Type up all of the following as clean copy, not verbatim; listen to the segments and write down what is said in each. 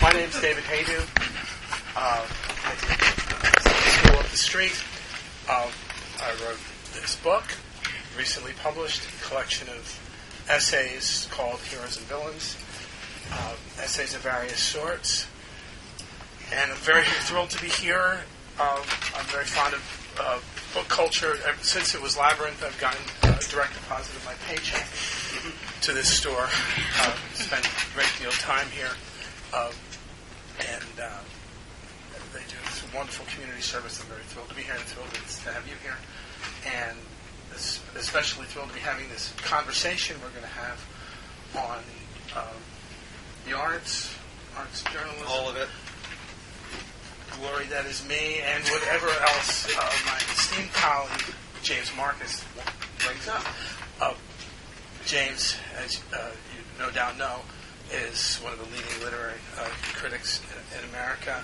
My name's David Haydu. I went to school up the street. I wrote this book, recently published, a collection of essays called Heroes and Villains, essays of various sorts. And I'm very thrilled to be here. I'm very fond of book culture. Ever since it was Labyrinth, I've gotten a direct deposit of my paycheck to this store. Spent a great deal of time here. And they do this wonderful community service. I'm very thrilled to be here and thrilled to have you here. And especially thrilled to be having this conversation we're going to have on the arts journalism. All of it. Glory that is me, and whatever else my esteemed colleague James Marcus brings up. James, as you no doubt know, is one of the leading literary critics in America.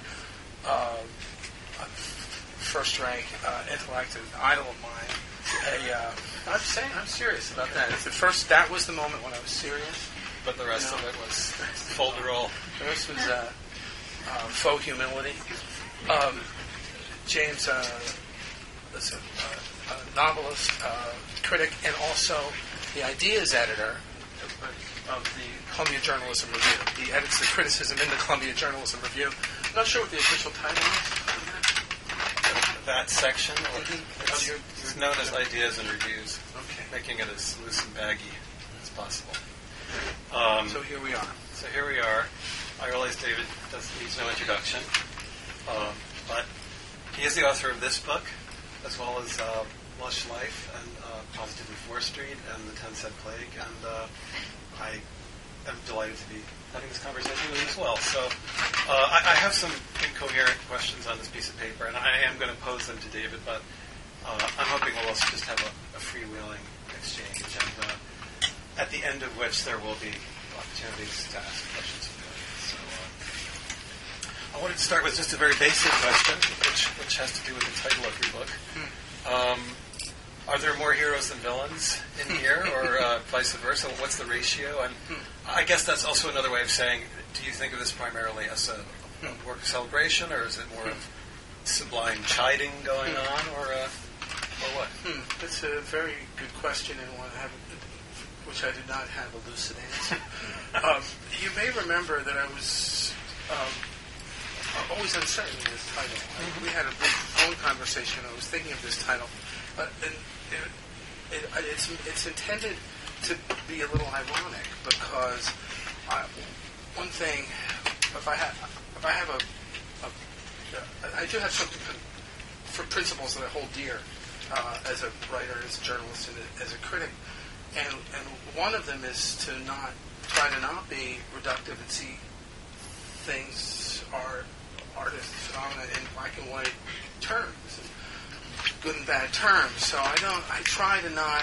First-rank intellect, an idol of mine. I'm serious about that. That was the moment when I was serious. But the rest of it was folderol. The rest was faux humility. James is a novelist, critic, and also the ideas editor of the Columbia Journalism Review. He edits the criticism in the Columbia Journalism Review. I'm not sure what the official title is. That section? It's known as Ideas and Reviews. Okay. Making it as loose and baggy as possible. So here we are. I realize David needs no introduction. But he is the author of this book, as well as Lush Life and Positively 4th Street and The 10-Cent Plague. And I am delighted to be having this conversation with you as well. So I have some incoherent questions on this piece of paper, and I am going to pose them to David, but I'm hoping we'll also just have a freewheeling exchange, and at the end of which there will be opportunities to ask questions of David. So I wanted to start with just a very basic question, which has to do with the title of your book. Are there more heroes than villains in here, or vice versa? What's the ratio? And I guess that's also another way of saying, do you think of this primarily as a work of celebration, or is it more of sublime chiding going on, or what? That's a very good question, and one which I did not have a lucid answer. You may remember that I was always uncertain in this title. We had a big phone conversation. I was thinking of this title, and it's intended to be a little ironic because one thing, I do have something for principles that I hold dear as a writer, as a journalist, and as a critic, and one of them is to try to not be reductive and see things are artist phenomena in black and white terms, good and bad terms. So I try to not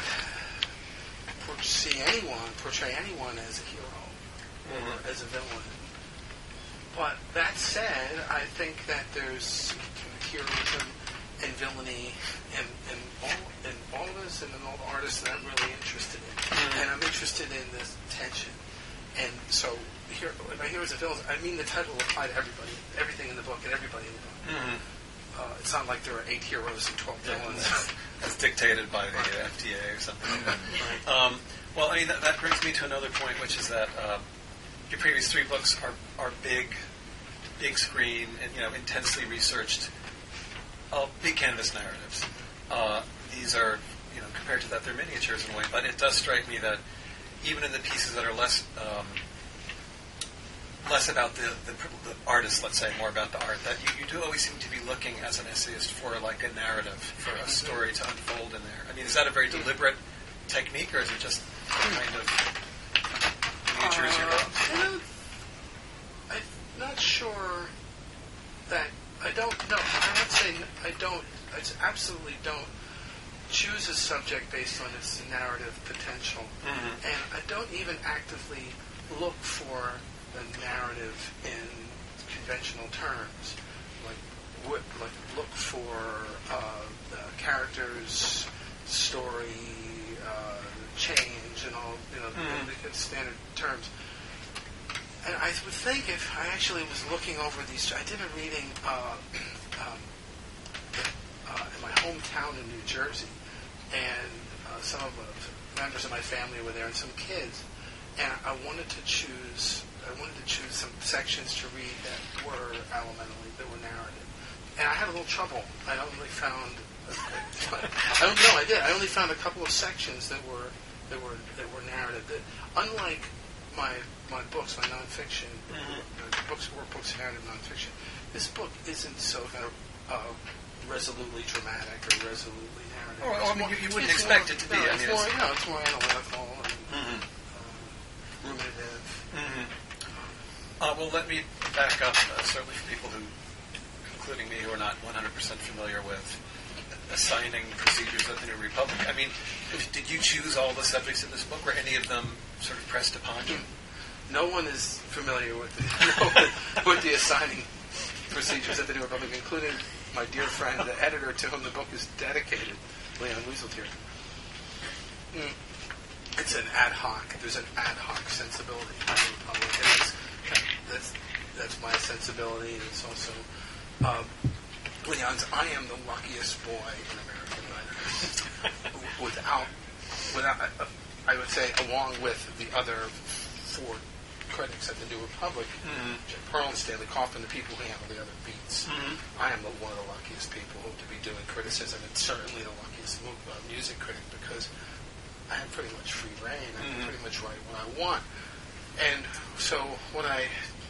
portray anyone as a hero or as a villain. But that said, I think that there's heroism and villainy in all of us and in all the artists that I'm really interested in. And I'm interested in this tension. And so by heroes and villains, I mean the title will apply to everybody, everything in the book, and everybody in the book. It's not like there are 8 heroes and 12 villains. As dictated by the FDA or something like that. Well, I mean, that brings me to another point, which is that your previous 3 books are big screen, and intensely researched, big canvas narratives. These are, compared to that, they're miniatures in a way, but it does strike me that even in the pieces that are less about the artist, let's say, more about the art, that you do always seem to be looking as an essayist for like a narrative, for a story to unfold in there. I mean, is that a very deliberate technique, or is it just kind of miniatures you wrote? I'm not sure that I don't know. I'm not saying I don't. I absolutely don't choose a subject based on its narrative potential, and I don't even actively look for the narrative in conventional terms, like look for the characters, story, change, and all the standard terms. And I would think if I actually was looking over these, I did a reading in my hometown in New Jersey, and some of the members of my family were there, and some kids, and I wanted to choose some sections to read that were elementally, that were narrative, and I had a little trouble. I only found, I did. I only found a couple of sections that were narrative. That unlike my books, my nonfiction books narrative nonfiction, this book isn't so kind of resolutely dramatic or resolutely narrative. I mean, you wouldn't expect it to be. No, it's more analytical and ruminative. Well, let me back up. Certainly for people who, including me, who are not 100% familiar with assigning procedures of the New Republic. I mean, did you choose all the subjects in this book, or any of them sort of pressed upon you? No one is familiar with the assigning procedures of the New Republic, including my dear friend, the editor to whom the book is dedicated, Leon Wieseltier. It's an ad hoc. There's an ad hoc sensibility in the New Republic, and that's my sensibility. And it's also Leon's. I am the luckiest boy in American writing. without, I would say, along with the other four critics at the New Republic, Jim Pearl and Stanley Kaufman, the people who handle the other beats. I am one of the luckiest people to be doing criticism, and certainly the luckiest music critic, because I have pretty much free reign. I can pretty much write what I want. And so what I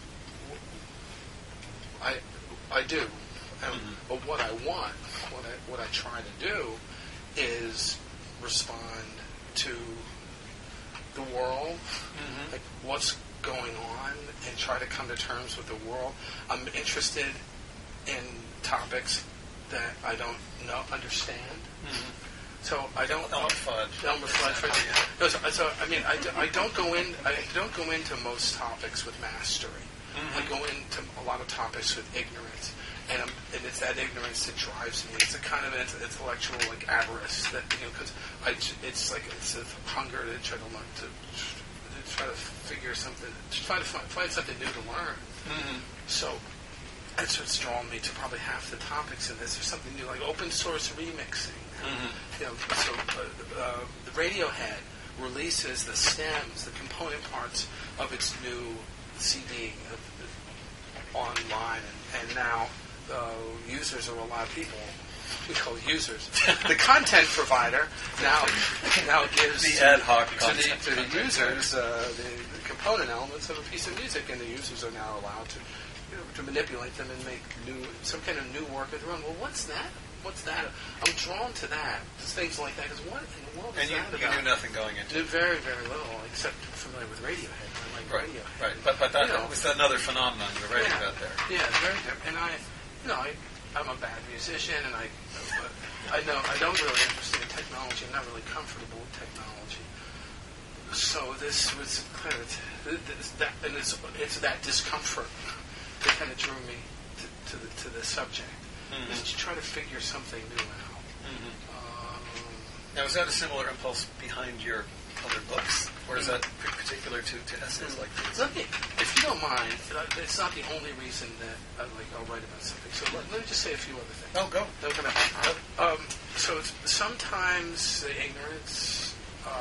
do, but what I want, what I try to do is respond to the world, like what's going on, and try to come to terms with the world. I'm interested in topics that I don't understand. So I don't. Elmer Fudd. So I mean, I don't go into most topics with mastery. I go into a lot of topics with ignorance, and it's that ignorance that drives me. It's a kind of intellectual like avarice that because it's a hunger to try to learn to try to figure something, to try to find something new to learn. So that's what's drawn me to probably half the topics in this. There's something new, like open source remixing. So the Radiohead releases the stems, the component parts of its new CD online, and now users, or a lot of people, we call it users, the content provider now gives the ad hoc to the users the component elements of a piece of music, and the users are now allowed to manipulate them and make some kind of new work of their own. Well, what's that? I'm drawn to that. Things like that. Because what in the world is that about? And you knew nothing going into it. Very, very little, except familiar with Radiohead. I like Radiohead. Right. But that was another phenomenon you were writing about there. Yeah, very different. And I'm a bad musician, and I don't really interested in technology. I'm not really comfortable with technology. So this was kind of it's that discomfort that kind of drew me to the subject. Is to try to figure something new out. Now, is that a similar impulse behind your other books, or is that particular to essays like these? If you don't mind, it's not the only reason that I'll write about something. So let me just say a few other things. Oh, go. So it's sometimes the ignorance,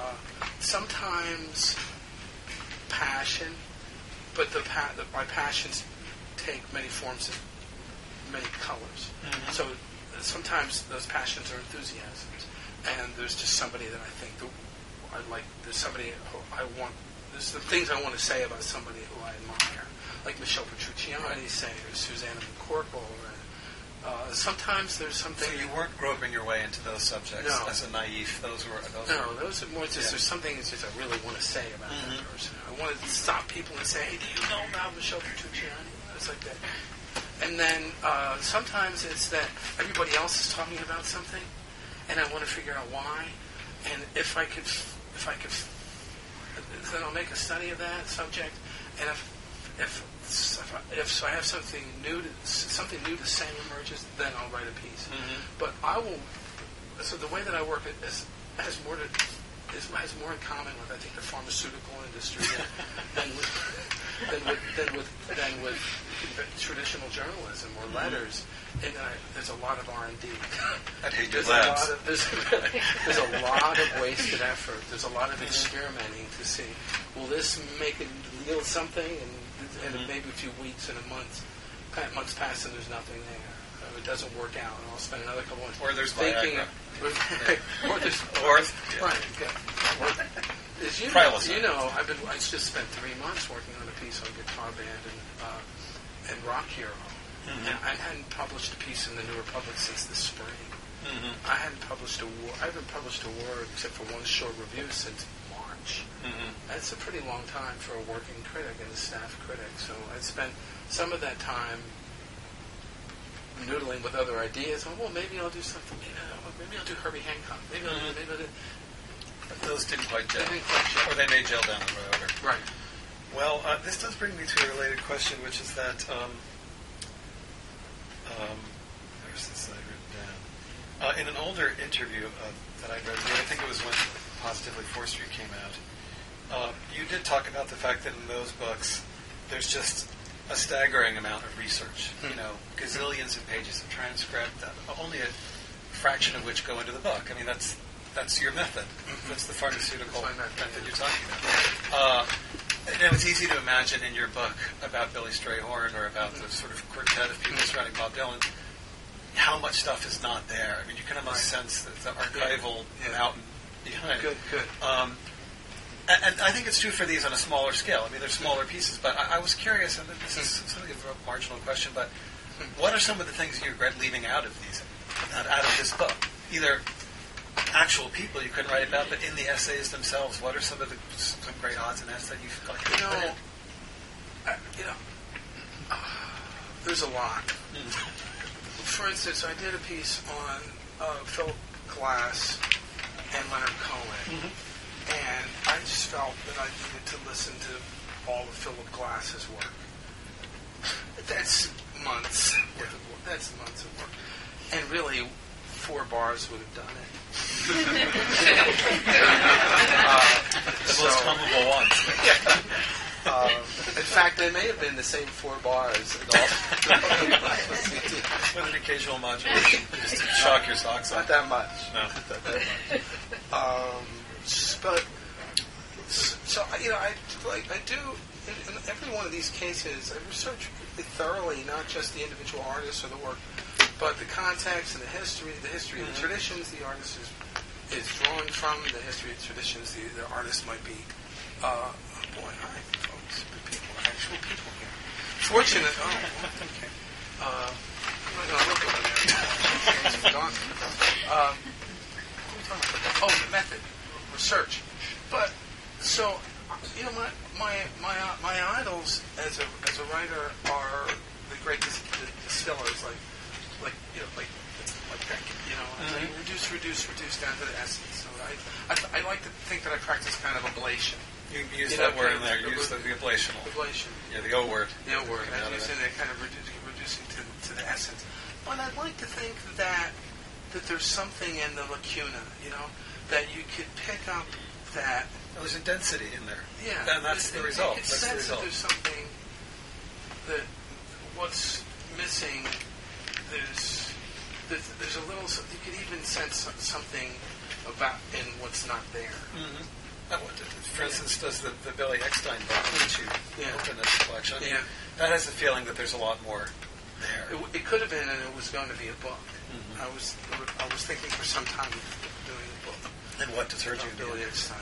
sometimes passion, but my passions take many forms and many colors. So sometimes those passions are enthusiasms, and there's just somebody that I think there's somebody who I want. There's the things I want to say about somebody who I admire, like Michelle Petrucciani, say, or Susanna McCorkle. Sometimes there's something. So you weren't groping your way into those subjects as a naive. Those are more just there's something that I really want to say about that person. I want to stop people and say, "Hey, do you know about Michelle Petrucciani?" It's like that. And then sometimes it's that everybody else is talking about something, and I want to figure out why. And if I could, then I'll make a study of that subject. And if I have something new to say emerges, then I'll write a piece. But I will. So the way that I work has more in common with, I think, the pharmaceutical industry than with than with traditional journalism or letters. And there's a lot of R&D. I'd hate There's a lot of wasted effort. There's a lot of experimenting to see, will this make it yield something? And maybe a few weeks and months pass and there's nothing there. It doesn't work out, and I'll spend another couple months. Or there's thinking. Or there's right. Yeah. As you know, I just spent 3 months working on a piece on Guitar Band and Rock Hero. Mm-hmm. And I hadn't published a piece in the New Republic since the spring. Mm-hmm. I haven't published a word except for one short review since March. Mm-hmm. That's a pretty long time for a working critic and a staff critic. So I spent some of that time noodling with other ideas. Well, maybe I'll do something. Maybe I'll do Herbie Hancock. Maybe I'll do. But those didn't quite gel. Or they may gel down the road. Right. Well, this does bring me to a related question, which is that. Where's this I written down? In an older interview that I read, I think it was when Positively Forestry came out, you did talk about the fact that in those books, there's just a staggering amount of research. Gazillions of pages of transcript, only a fraction of which go into the book. I mean, that's your method. That's the pharmaceutical method you're talking about. And it's easy to imagine in your book about Billy Strayhorn or about the sort of quartet of people surrounding Bob Dylan, how much stuff is not there. I mean, you can almost sense the archival mountain behind. Good. And I think it's true for these on a smaller scale. I mean, they're smaller pieces, but I was curious, and this is something of a marginal question, but what are some of the things you regret leaving out of this book? Either actual people you couldn't write about, but in the essays themselves, what are some great odds and ends that you feel like you put in? There's a lot. For instance, I did a piece on Philip Glass and Leonard Cohen, and I just felt that I needed to listen to all of Philip Glass's work. That's months of work. And really, 4 bars would have done it. The most hummable ones. In fact, they may have been the same 4 bars. With an occasional modulation, just to shock your socks off. Not that much. No. Not that much. But so I do in every one of these cases. I research thoroughly, not just the individual artists or the work, but the context and the history of the traditions the artist is drawing from, the history of the traditions the artist might be. Hi, folks. Actual people here. Fortunate. Okay. I'm going to look over there. Method. Research. But, so, my idols as a writer are the great distillers, like Beckett, reduce down to the essence. So I like to think that I practice kind of ablation. You use that word in there. Use the ablational. Ablation. Yeah, the O word. The O word. I'm using it kind of reducing to the essence. But I'd like to think that there's something in the lacuna, that you could pick up that. There's a density in there. Yeah. And that's the result. You could sense that there's something that what's missing. There's a little. You could even sense something about in what's not there. Mm-hmm. For instance, does the Billy Eckstein book, which you opened as a collection, that has the feeling that there's a lot more there. It could have been, and it was going to be a book. Mm-hmm. I was thinking for some time of doing a book. And what deterred you? Billy Eckstein.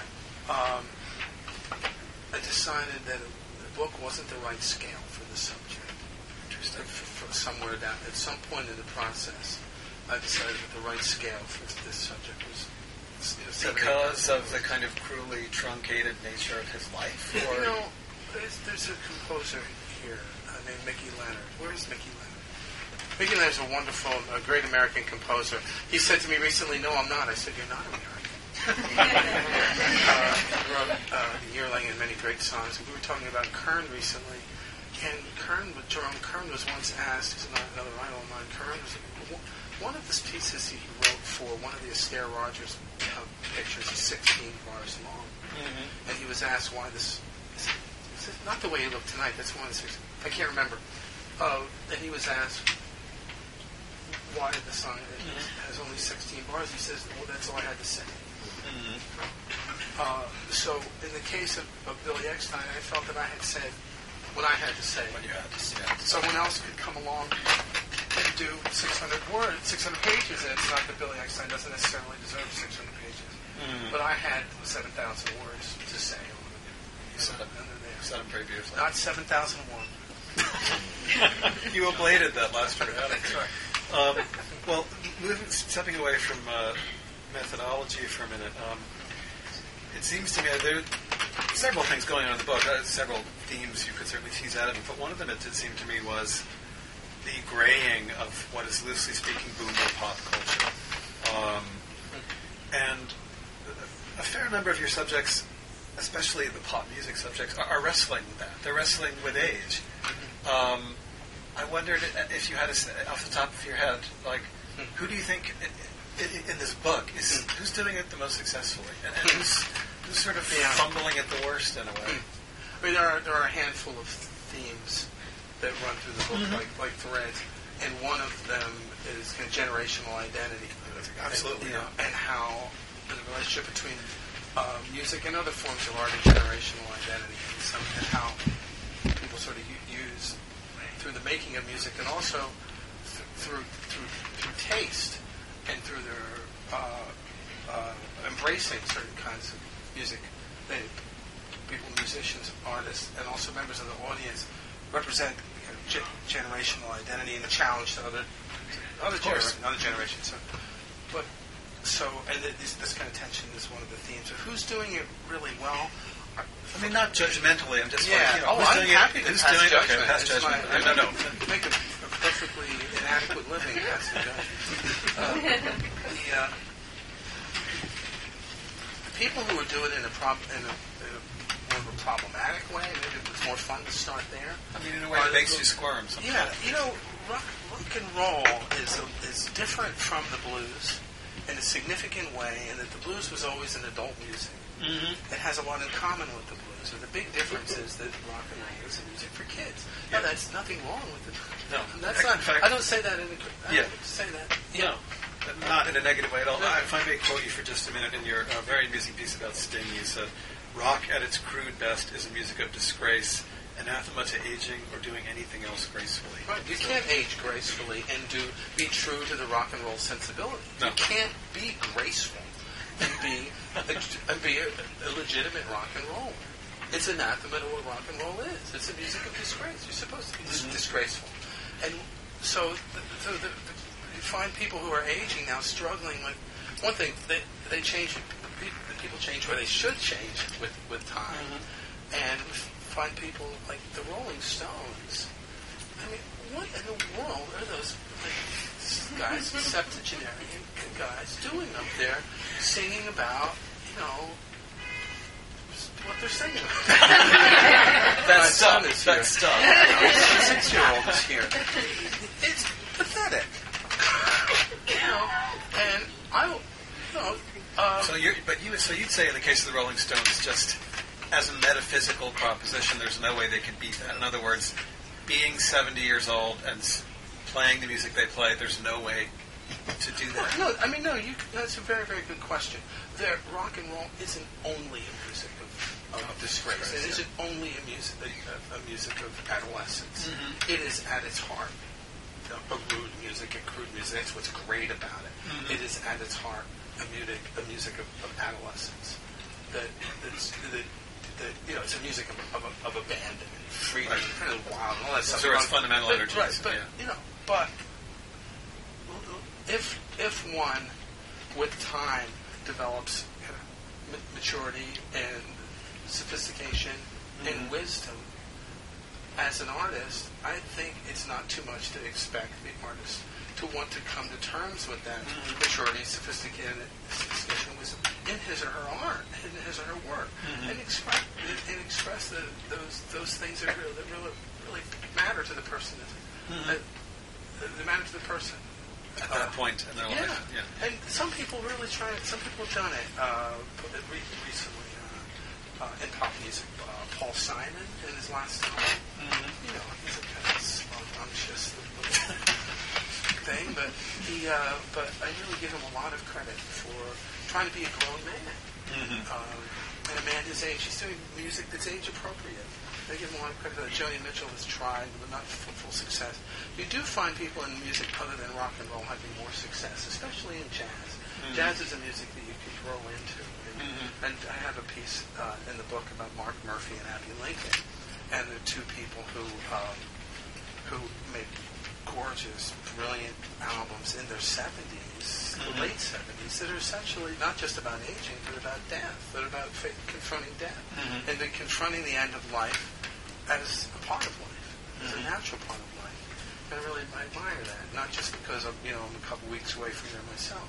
I decided that the book wasn't the right scale for the subject. Interesting. Somewhere down at some point in the process, I decided that the right scale for this subject was. Because of the kind of cruelly truncated nature of his life? Or? There's a composer here named Mickey Leonard. Where is Mickey Leonard? Mickey Leonard's a great American composer. He said to me recently, "No, I'm not." I said, "You're not American." He wrote Yearling and many great songs. We were talking about Kern recently, and Jerome Kern was once asked, who's another idol of mine, Kern was one of the pieces he wrote for one of the Astaire Rogers pictures is 16 bars long. Mm-hmm. And he was asked why this said, not the way he looked tonight. That's one of the things. I can't remember. And he was asked why the song has only 16 bars. He says, well, that's all I had to say. So in the case of Billy Eckstine, I felt that I had said what I had to say. What you had to say. Someone else could come along and do 600 words, 600 pages, and it's not that Billy Eckstine doesn't necessarily deserve 600 pages. But I had 7,000 words to say. You said them pretty beautifully. Not 7,001. You ablated that last word out. Well, stepping away from methodology for a minute, it seems to me there are several things going on in the book, several themes you could certainly tease out of it, but one of them, it did seem to me, was the graying of what is loosely speaking boomer pop culture. And a fair number of your subjects, especially the pop music subjects, are wrestling with that. They're wrestling with age. I wondered if you had off the top of your head, like, who do you think in this book who's doing it the most successfully, and who's sort of fumbling at the worst in a way? I mean, there are a handful of themes that run through the book, like threads, and one of them is kind of generational identity. Absolutely, and how the relationship between music and other forms of art and generational identity, and how people sort of use through the making of music, and also through taste, and through their embracing certain kinds of music. People, musicians, artists, and also members of the audience represent kind of generational identity and a challenge to other generations. And this kind of tension is one of the themes of who's doing it really well. I mean, not judgmentally. I'm just I'm happy to pass judgment. Okay, pass judgment. No. Make a perfectly inadequate living passing judgment. The people who would do it in a more of a problematic way, maybe it's more fun to start there. I mean, in a way that makes you squirm. Yeah, rock and roll is different from the blues in a significant way, in that the blues was always an adult music. It has a lot in common with the blues. So the big difference is that rock and roll is music for kids. No, that's nothing wrong with it. No, that's not. Fact, I don't say that in a. I don't say that. No, not in a negative way at all. No. If I may quote you for just a minute, in your very amusing piece about Sting, you said, "Rock at its crude best is a music of disgrace, anathema to aging or doing anything else gracefully." Right. You can't age gracefully and be true to the rock and roll sensibility. No. You can't be graceful and be a legitimate rock and roller. It's anathema to what rock and roll is. It's a music of disgrace. You're supposed to be disgraceful. And so you find people who are aging now struggling with one thing. They change. People change where they should change with time. And find people like the Rolling Stones. I mean, what in the world are those guys, septuagenarian guys, doing up there, singing about, what they're singing about? That stuff. 6-year-old is here. It's pathetic. And So you'd say in the case of the Rolling Stones, just as a metaphysical proposition, there's no way they could beat that. In other words, being 70 years old and playing the music they play, there's no way to do that. No. That's a very, very good question. Rock and roll isn't only a music of disgrace. It isn't only a music of adolescence. It is at its heart a rude music, a crude music. That's what's great about it. It is at its heart a music of adolescence. It's a music of abandonment, freedom, kind of wild, and all that stuff. So it's fundamental energy. Right, but if one with time develops maturity and sophistication and wisdom as an artist, I think it's not too much to expect the artist to want to come to terms with that maturity, sophistication, wisdom in his or her art, in his or her work, and express those things that really matter to the person. That matter to the person at that point in their life. Yeah. And some people really try it. Some people have done it recently. in pop music. Paul Simon in his last album. Mm-hmm. You know, he's a kind of slow-unctuous thing, but but I really give him a lot of credit for trying to be a grown man. Mm-hmm. And a man his age, he's doing music that's age appropriate. I give him a lot of credit for that. Joni Mitchell has tried, but not full success. You do find people in music other than rock and roll having more success, especially in jazz. Mm-hmm. Jazz is a music that you can grow into. And I have a piece in the book about Mark Murphy and Abbey Lincoln, and they're two people who made gorgeous, brilliant albums in their 70s, the late 70s, that are essentially not just about aging, but about death. They're about confronting death, and then confronting the end of life as a part of life, as a natural part of life. And I admire that, not just because I'm a couple weeks away from there myself.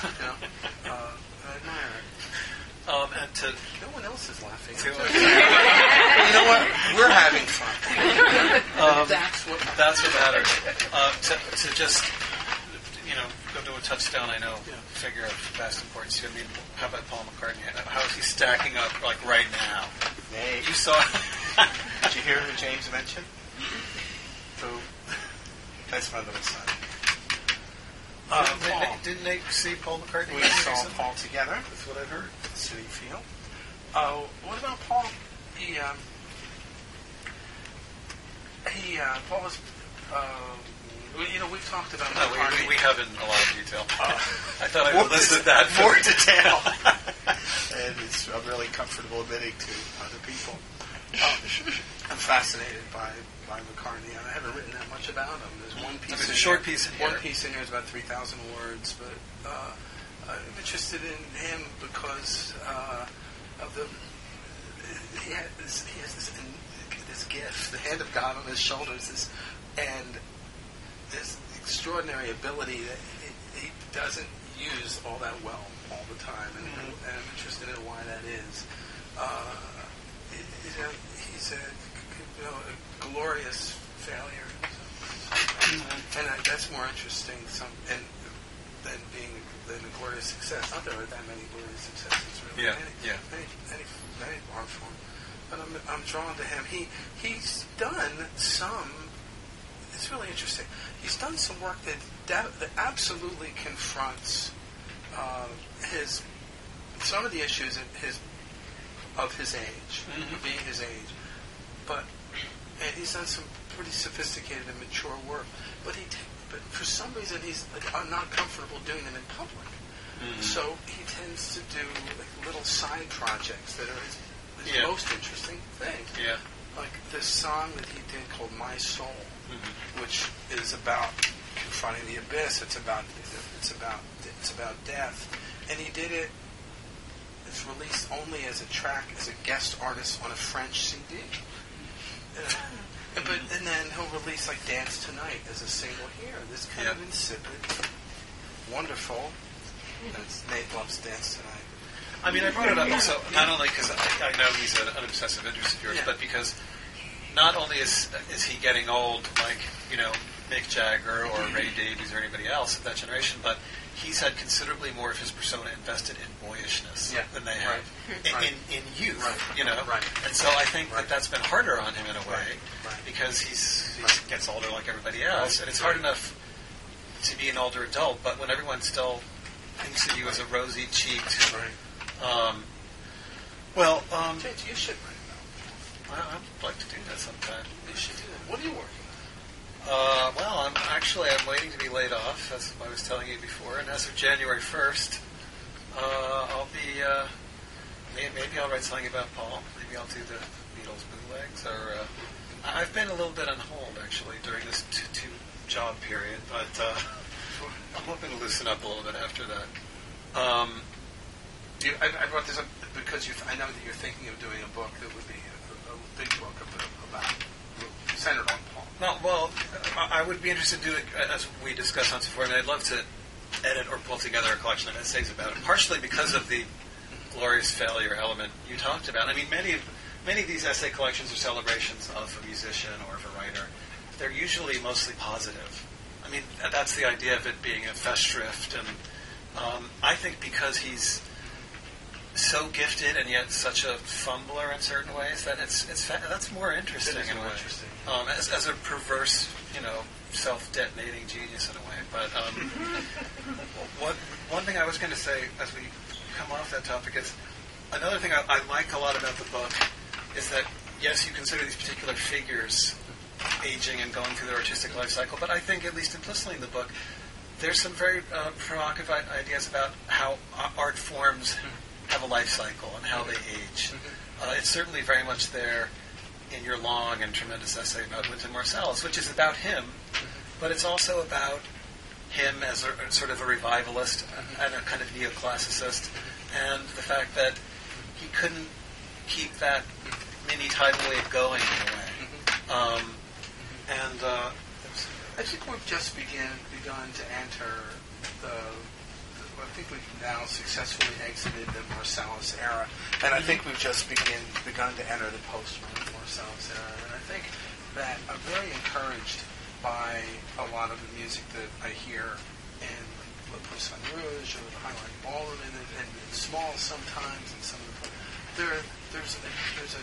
I admire it. And no one else is laughing. You know what? We're having fun. That's what matters. To just go to a touchdown, I know, figure of vast importance. I mean, how about Paul McCartney? How is he stacking up right now? Hey. You saw. Did you hear who James mentioned? Who? That's my little son. Didn't they see Paul McCartney? We saw Paul together. That's what I've heard. City Field. What about Paul? Paul was. We've talked about. No, we haven't in a lot of detail. I thought I listed that more detail. And I'm really comfortable admitting to other people. I'm fascinated by McCartney. I haven't written that much about him. There's one piece. There's a short piece in here. One piece in here is about 3,000 words, but I'm interested in him because of he has this gift, the hand of God on his shoulders, and this extraordinary ability that he doesn't use all that well all the time, and I'm interested in why that is. He's a glorious failure, and that's more interesting than a glorious success. Not that there are that many glorious successes, really. Many art form, but I'm drawn to him. He's done some. It's really interesting. He's done some work that absolutely confronts some of the issues of his age, being his age, and he's done some pretty sophisticated and mature work. But for some reason he's not comfortable doing them in public. So he tends to do little side projects that are his most interesting thing. Yeah. Like this song that he did called "My Soul," which is about confronting the abyss. It's about death, and he did it. It's released only as a track, as a guest artist on a French CD. And then he'll release like "Dance Tonight" as a single here. This kind of insipid, wonderful. Nate loves "Dance Tonight." I mean, I brought it up also not only because I know he's an obsessive interest of yours, but because not only is he getting old, like Mick Jagger or Ray Davies or anybody else of that generation, but he's had considerably more of his persona invested in boyishness than they have in youth, And so I think that's been harder on him in a way because he gets older like everybody else, and it's hard enough to be an older adult, but when everyone still thinks of you as a rosy-cheeked. J.T., you should write about it. I'd like to do that sometime. You should do that. What are you working on? I'm waiting to be laid off, as I was telling you before, and as of January 1st, I'll be, maybe I'll write something about Paul. Maybe I'll do the Beatles bootlegs, or I've been a little bit on hold, actually, during this two-job period, but I'm hoping to loosen up a little bit after that. I brought this up because I know that you're thinking of doing a book that would be a big book about centered on Paul. Well, I would be interested to do it, as we discussed once before. I mean, I'd love to edit or pull together a collection of essays about it, partially because of the glorious failure element you talked about. I mean, many of these essay collections are celebrations of a musician or of a writer. They're usually mostly positive. I mean, that's the idea of it being a Festschrift, and I think because he's so gifted and yet such a fumbler in certain ways that that's more interesting in a way. Interesting. As a perverse, self-detonating genius in a way. But one thing I was going to say as we come off that topic is another thing I like a lot about the book is that yes, you consider these particular figures aging and going through their artistic life cycle, but I think, at least implicitly in the book, there's some very provocative ideas about how art forms have a life cycle and how they age. It's certainly very much there in your long and tremendous essay about Wynton Marsalis, which is about him, but it's also about him as a sort of a revivalist and a kind of neoclassicist, and the fact that he couldn't keep that mini tidal wave going in a way. I think we've just begun to enter I think we've now successfully exited the Marsalis era, and I think we've just begun to enter the post-Marsalis era. And I think that I'm very encouraged by a lot of the music that I hear in Le Poussin Rouge or the Highline Ballroom, and small sometimes, and some of the there's a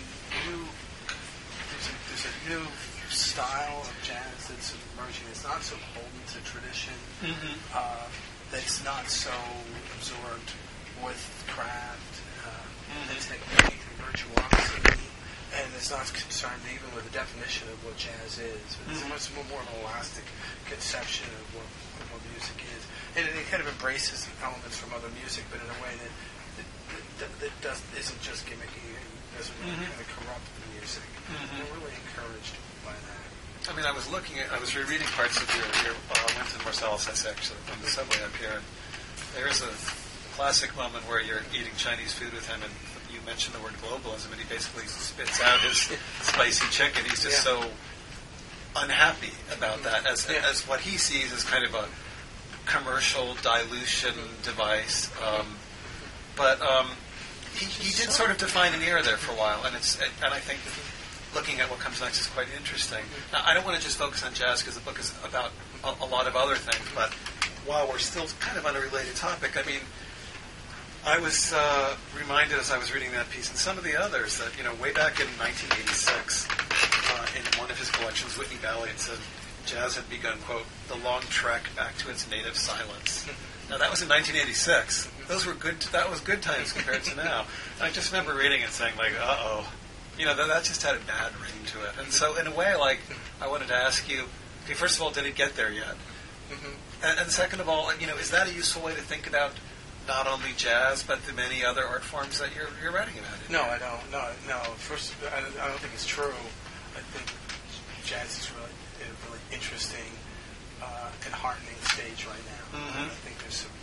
new style of jazz that's emerging. It's not so beholden to tradition. That's not so absorbed with craft and technique and virtuosity, and it's not concerned even with the definition of what jazz is. But it's a much more of an elastic conception of what music is, and it kind of embraces elements from other music, but in a way that isn't just gimmicky and doesn't really kind of corrupt the music. I'm really encouraged by that. I mean, I was rereading parts of your Wynton Marsalis essay actually on the subway up here, and there's a classic moment where you're eating Chinese food with him, and you mention the word globalism, and he basically spits out his spicy chicken. He's just so unhappy about that, as what he sees as kind of a commercial dilution device. But he did sort of define an era there for a while, and I think looking at what comes next is quite interesting. Now, I don't want to just focus on jazz because the book is about a lot of other things, but while we're still kind of on a related topic, I mean, I was reminded as I was reading that piece and some of the others that, way back in 1986, in one of his collections, Whitney Valiant said jazz had begun, quote, the long trek back to its native silence. Now, that was in 1986. That was good times compared to now. And I just remember reading it and saying, like, uh-oh. That just had a bad ring to it. And so, in a way, I wanted to ask you, okay, first of all, did it get there yet? And second of all, is that a useful way to think about not only jazz, but the many other art forms that you're writing about? No, I don't. No. First, I don't think it's true. I think jazz is really a really interesting and heartening stage right now. I think there's some.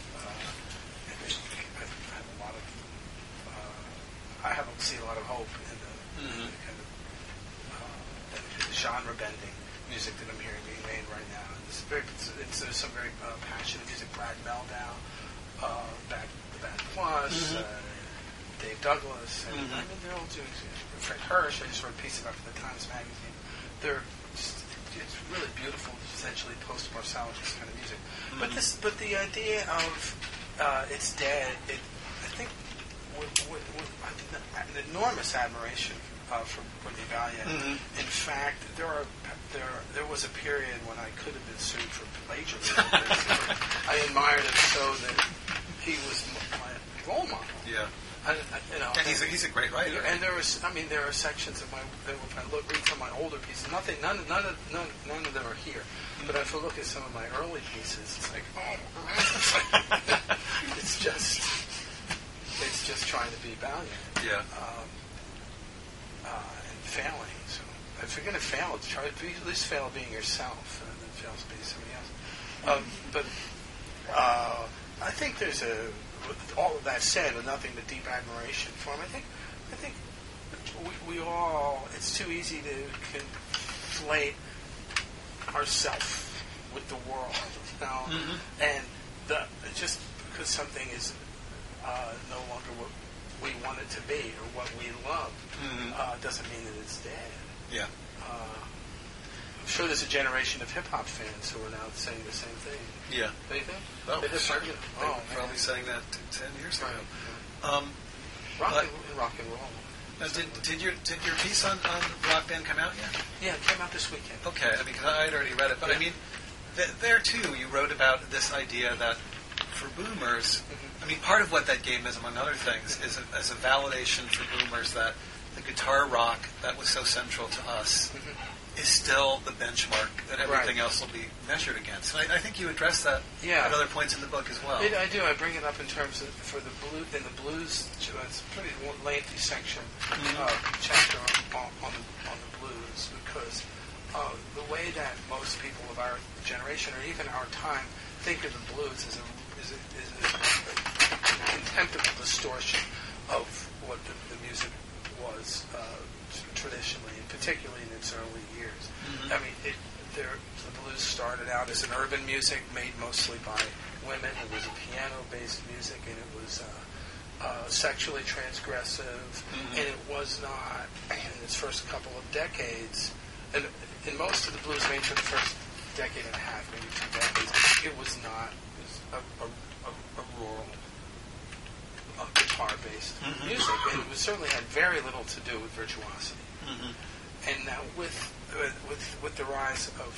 I see a lot of hope in the kind of the genre bending music that I'm hearing being made right now. And there's some very passionate music. Brad Meldau, the Band Plus, Dave Douglas, and I mean they're all doing. Fred Hirsch, I just wrote a piece about for the Times Magazine. It's really beautiful, essentially post-Marsalis kind of music. But the idea of it's dead. I think. An enormous admiration for Whitney Valiant. In fact, there was a period when I could have been sued for plagiarism. I admired him so that he was my role model. Yeah. And he's a great writer. And there are sections of if I read some of my older pieces, none of them are here. But if I look at some of my early pieces, it's like, it's just trying to be valiant. Yeah. And failing. So if you're going to fail, try to at least fail at being yourself, and then fail at being somebody else. But I think there's with all of that said, with nothing but deep admiration for him. I think we all. It's too easy to conflate ourselves with the world, and just because something is no longer what we want it to be or what we love doesn't mean that it's dead. Yeah. I'm sure there's a generation of hip-hop fans who are now saying the same thing. Yeah. Do you think? Oh, sure. They were probably saying that 10 years ago. Right. rock and roll. Did your piece on Rock Band come out yet? Yeah, it came out this weekend. Okay, because I had already read it, but I mean, there too, you wrote about this idea that for boomers, I mean, part of what that game is, among other things, is as a validation for boomers that the guitar rock that was so central to us is still the benchmark that everything else will be measured against. And I think you address that at other points in the book as well. I do. I bring it up in terms of for the blues. It's a pretty lengthy section chapter on the blues because the way that most people of our generation or even our time think of the blues is a contemptible distortion of what the music was traditionally, and particularly in its early years. I mean, the blues started out as an urban music made mostly by women. It was a piano-based music, and it was sexually transgressive, and it was not, in its first couple of decades, and in most of the blues made for the first decade and a half, maybe 2 decades, it was not a rural guitar-based music, and it certainly had very little to do with virtuosity. And now with the rise of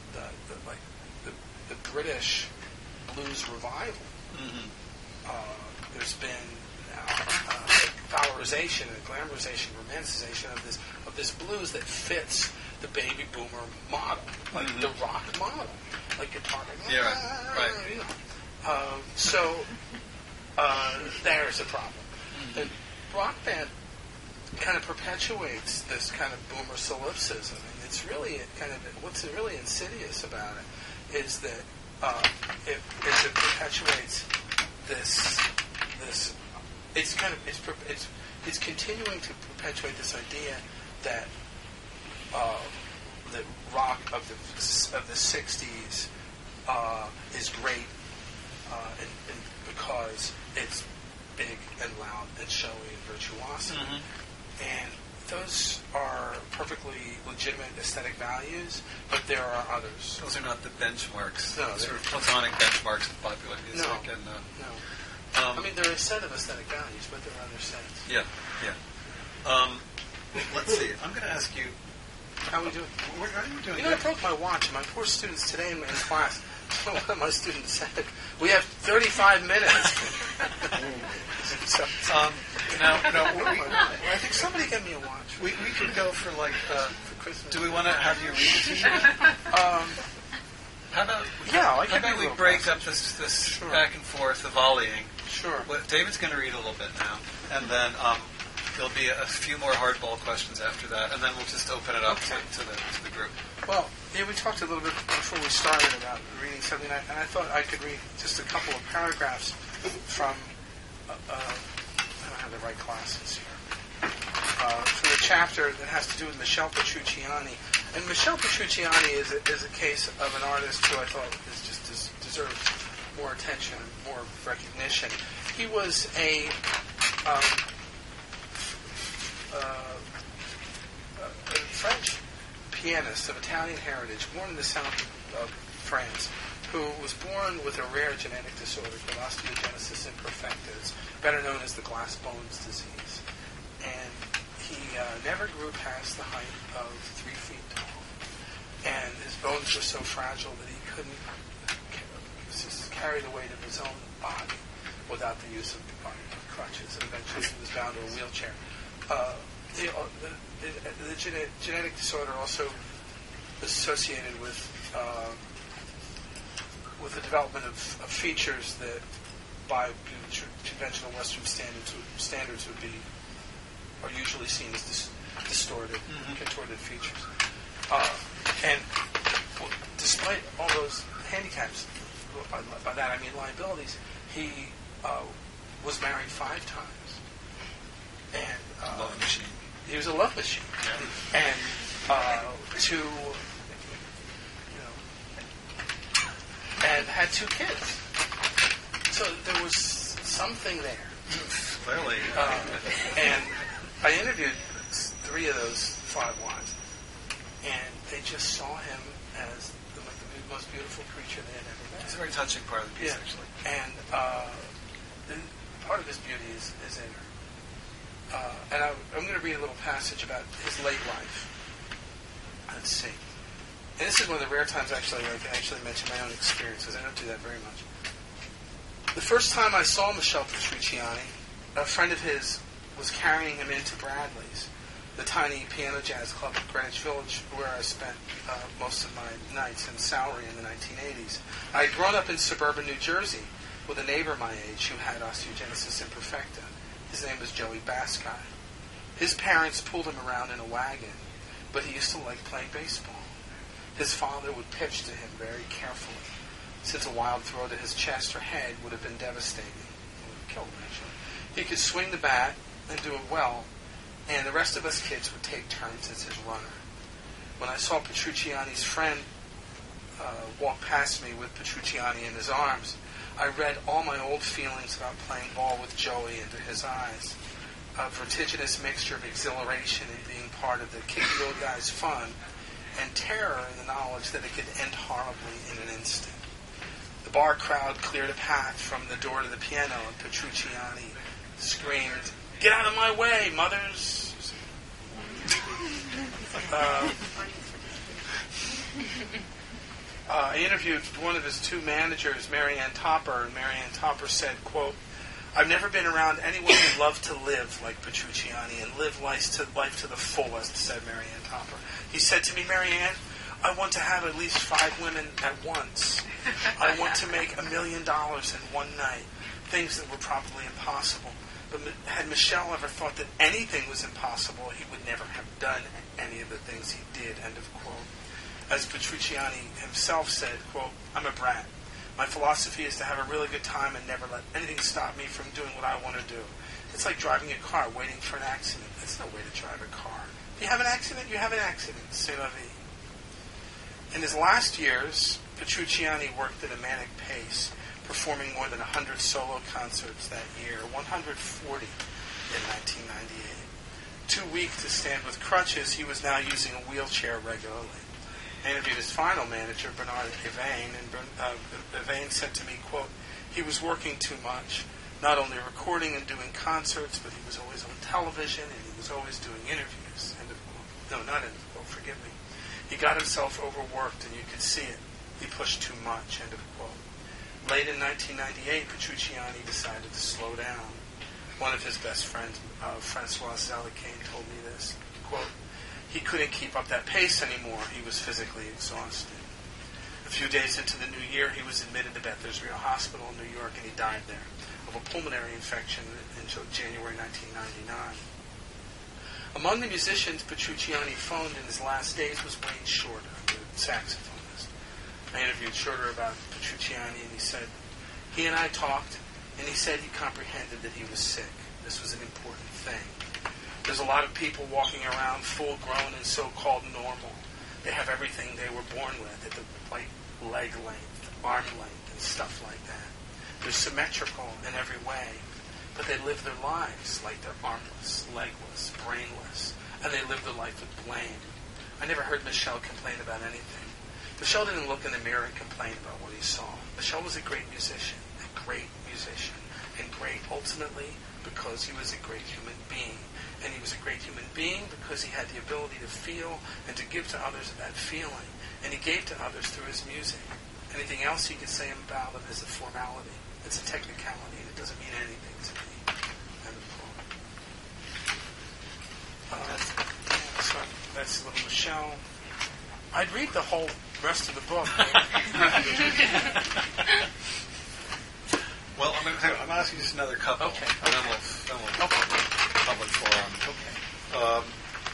the British blues revival, there's been a valorization, a glamorization, romanticization of this blues that fits the baby boomer model, like the rock model, like guitar. You know. So there's a problem. And Rock Band kind of perpetuates this kind of boomer solipsism, and it's really what's really insidious about it is that it perpetuates this it's continuing to perpetuate this idea that the rock of the 60s is great and because it's big and loud and showy and virtuosic. And those are perfectly legitimate aesthetic values, but there are others. Those are not the benchmarks, no, sort of platonic benchmarks of popular music. No. I mean, there are a set of aesthetic values, but there are other sets. Yeah. Let's see. I'm going to ask you. How are we doing? What are you doing? You know, I broke my watch. My poor students today in class. One of my students said, "We have 35 minutes." I think somebody get me a watch. We could go for for Christmas. Do we want to have you read it to you? How about we break up this back and forth, the volleying? Sure. Well, David's going to read a little bit now, and then there'll be a few more hardball questions after that, and then we'll just open it up to the group. Well, we talked a little bit before we started about reading something, and I thought I could read just a couple of paragraphs from, I don't have the right classes here, from the chapter that has to do with Michel Petrucciani. And Michel Petrucciani is a case of an artist who I thought deserves more attention, more recognition. He was a French pianist of Italian heritage, born in the south of France, who was born with a rare genetic disorder called osteogenesis imperfecta. It's better known as the glass bones disease. And he never grew past the height of 3 feet tall. And his bones were so fragile that he couldn't carry the weight of his own body without the use of crutches. And eventually he was bound to a wheelchair. The genetic disorder also is associated with the development of features that, by conventional Western standards, are usually seen as distorted, contorted features. And despite all those handicaps, by that I mean liabilities, he was married 5 times. And love machine. He was a love machine. Yeah. And and had 2 kids. So there was something there. Clearly. And I interviewed 3 of those 5 wives, and they just saw him as the most beautiful creature they had ever met. It's a very touching part of the piece, actually. And part of his beauty is in her. and I'm going to read a little passage about his late life. Let's see. And this is one of the rare times actually I can actually mention my own experience, because I don't do that very much. The first time I saw Michel Petrucciani, a friend of his was carrying him into Bradley's, the tiny piano jazz club in Greenwich Village, where I spent most of my nights in salary in the 1980s. I had grown up in suburban New Jersey with a neighbor my age who had osteogenesis imperfecta. His name was Joey Bascai. His parents pulled him around in a wagon, but he used to like playing baseball. His father would pitch to him very carefully, since a wild throw to his chest or head would have been devastating. It would have killed him, actually. He could swing the bat and do it well, and the rest of us kids would take turns as his runner. When I saw Petrucciani's friend walk past me with Petrucciani in his arms, I read all my old feelings about playing ball with Joey into his eyes. A vertiginous mixture of exhilaration in being part of the kicking old guy's fun, and terror in the knowledge that it could end horribly in an instant. The bar crowd cleared a path from the door to the piano, and Petrucciani screamed, "Get out of my way, mothers!" I interviewed one of his two managers, Mary Ann Topper, and Mary Ann Topper said, quote, "I've never been around anyone who loved to live like Petrucciani and live life to the fullest," said Mary Ann Topper. He said to me, "Mary Ann, I want to have at least 5 women at once. I want to make $1 million in one night," things that were probably impossible. But had Michel ever thought that anything was impossible, he would never have done any of the things he did, end of quote. As Petrucciani himself said, quote, "I'm a brat. My philosophy is to have a really good time and never let anything stop me from doing what I want to do. It's like driving a car, waiting for an accident. That's no way to drive a car. If you have an accident, you have an accident. C'est la vie." In his last years, Petrucciani worked at a manic pace, performing more than 100 solo concerts that year, 140 in 1998. Too weak to stand with crutches, he was now using a wheelchair regularly. I interviewed his final manager, Bernard Evane, and Evane said to me, quote, "He was working too much, not only recording and doing concerts, but he was always on television and he was always doing interviews." End of quote. No, not end of quote, forgive me. He got himself overworked and you could see it. He pushed too much, end of quote. Late in 1998, Petrucciani decided to slow down. One of his best friends, Francois Zalicaine, told me this, quote, "He couldn't keep up that pace anymore. He was physically exhausted." A few days into the new year, he was admitted to Beth Israel Hospital in New York, and he died there of a pulmonary infection in January 1999. Among the musicians Petrucciani phoned in his last days was Wayne Shorter, the saxophonist. I interviewed Shorter about Petrucciani, and he said, "He and I talked, and he said he comprehended that he was sick. This was an important thing. There's a lot of people walking around full-grown and so-called normal. They have everything they were born with at the like leg length, arm length, and stuff like that. They're symmetrical in every way, but they live their lives like they're armless, legless, brainless, and they live their life with blame. I never heard Michel complain about anything. Michel didn't look in the mirror and complain about what he saw. Michel was a great musician, and great ultimately because he was a great human being. And he was a great human being because he had the ability to feel and to give to others that feeling. And he gave to others through his music. Anything else you could say about him is a formality. It's a technicality, and it doesn't mean anything to me." End of quote. So that's a little Michel. I'd read the whole rest of the book. Well, I'm going to ask you just another couple. Okay. And then we'll public forum. Okay.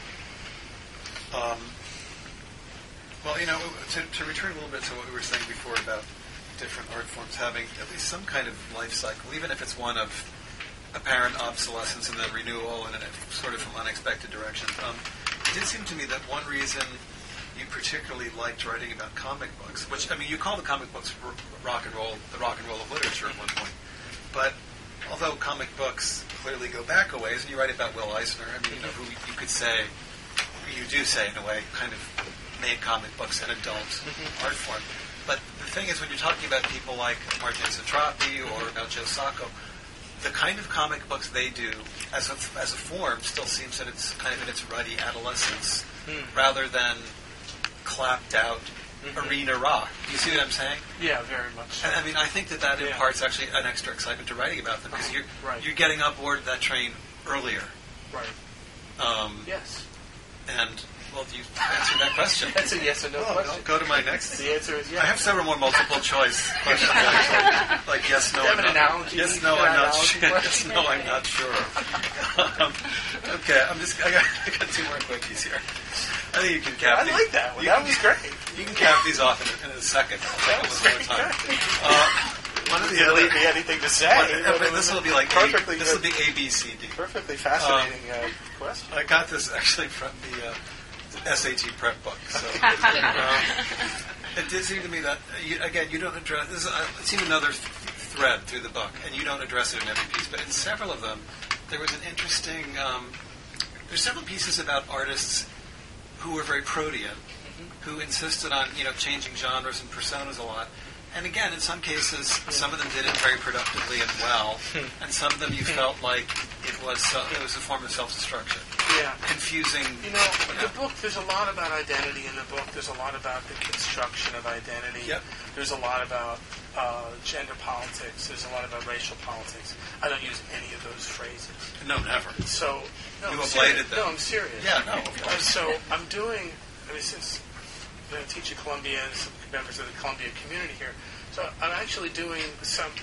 Well, to return a little bit to what we were saying before about different art forms having at least some kind of life cycle, even if it's one of apparent obsolescence and then renewal and sort of from unexpected directions. It did seem to me that one reason you particularly liked writing about comic books, which, I mean, you call the comic books rock and roll, the rock and roll of literature at one point, but although comic books clearly go back a ways, and you write about Will Eisner, I mean, who you could say, you do say in a way, kind of made comic books an adult art form. But the thing is, when you're talking about people like Martin Satrapi or about Joe Sacco, the kind of comic books they do as a form still seems that it's kind of in its ruddy adolescence rather than clapped out arena rock. Do you see what I'm saying? Yeah, very much so. And, I mean, I think that imparts actually an extra excitement to writing about them because you're getting on board that train earlier. Right. Yes. And, well, you answered that question. That's a yes or no question. I'll go to my next. The answer is yes. I have several more multiple choice questions, actually. Like yes, no, I'm not. Analogy? Yes, no, I'm not sure. Yes, no, I'm not sure. Okay, I got two more quickies here. I think you can cap these. I like that one. That was great. You can cap these off in a second. I'll take a little more time. One of the other, leave me anything to say. This will be like perfectly. This will be A, B, C, D. Perfectly fascinating question. I got this actually from the SAT prep book. So, it did seem to me that you don't address. It seemed another thread through the book, and you don't address it in every piece, but in several of them, there was an interesting. There's several pieces about artists who were very protean, who insisted on changing genres and personas a lot. And again, in some cases, some of them did it very productively and well, and some of them you felt like it was a form of self-destruction. Yeah. Confusing. The book, there's a lot about identity in the book. There's a lot about the construction of identity. Yep. There's a lot about gender politics. There's a lot about racial politics. I don't use any of those phrases. No, never. So, no, you ablated them. No, I'm serious. Yeah, no, of course. So I'm doing, since I teach at Columbia and some members of the Columbia community here, so I'm actually doing some.